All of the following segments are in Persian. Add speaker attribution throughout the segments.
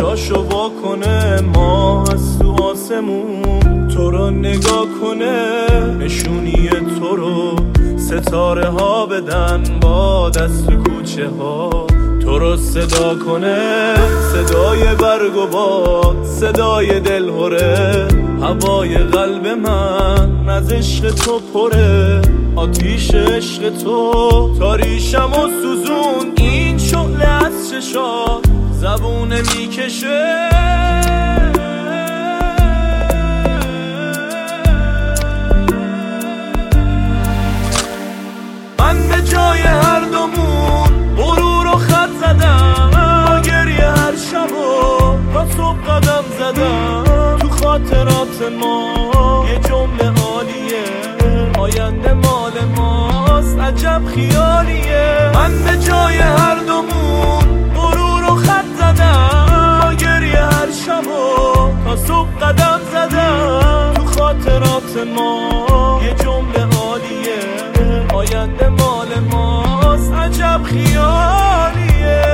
Speaker 1: چشاشو وا کنه، ماه از تو آسمون تو رو نگاه کنه، نشونی تو رو ستاره ها بدن، باد از تو کوچه ها تو رو صدا کنه، صدای برگ و باد، صدای دلهوره، هوای قلب من از عشق تو پره، آتیش عشق تو تاریشم و سوزون، این شعله از چشات زبونه میکشه. من به جای هر دومون غرور و خط زدم، با گریه هر شب و تا صبح قدم زدم، تو خاطرات ما یه جمله عالیه، آینده مال ماست عجب خیالیه. من به جای هر دومون غرور و خط زدم، با گریه هر شب و تا صبح قدم زدم، تو خاطرات ما یه جمله عالیه، آینده مال ماست عجب خیالیه.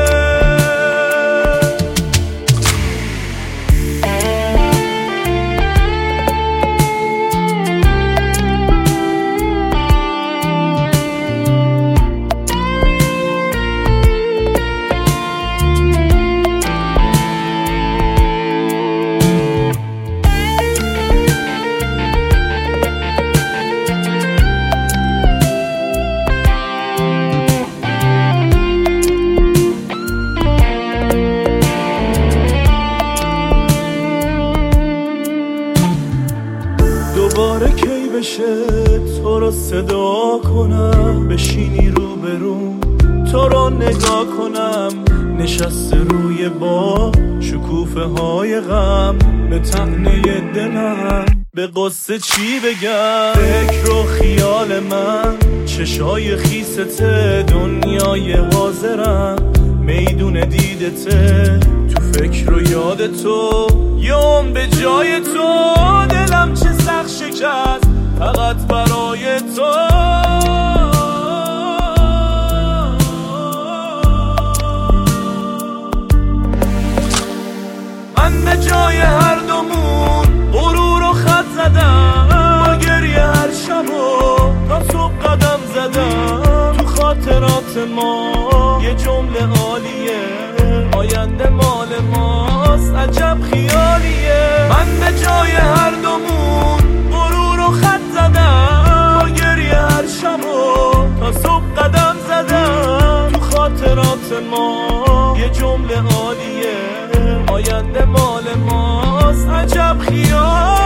Speaker 1: دوباره کی بشه تو رو صدا کنم، بشینی روبروم تو رو نگاه کنم، نشسته روی با شکوفه های غم، به طعنه دلم به قصه چی بگم، فکر و خیال من چشای خیسته، دنیای حاضرم میدون دیدته، تو فکر و یاد تو یوم به جای تو، دلم چه سخت شکست فقط برای تو. من به جای هر دومون غرور و خط زدم، با گریه هر شب و تا صبح قدم زدم، تو خاطرات ما یه جمله عالیه، آینده مال ماست عجب خیالیه. من به جای هر دومون غرور و خط زدم، با گریه هر شب و تا صبح قدم زدم، تو خاطرات ما یه جمله عالیه، آینده مال ماست عجب خیالیه.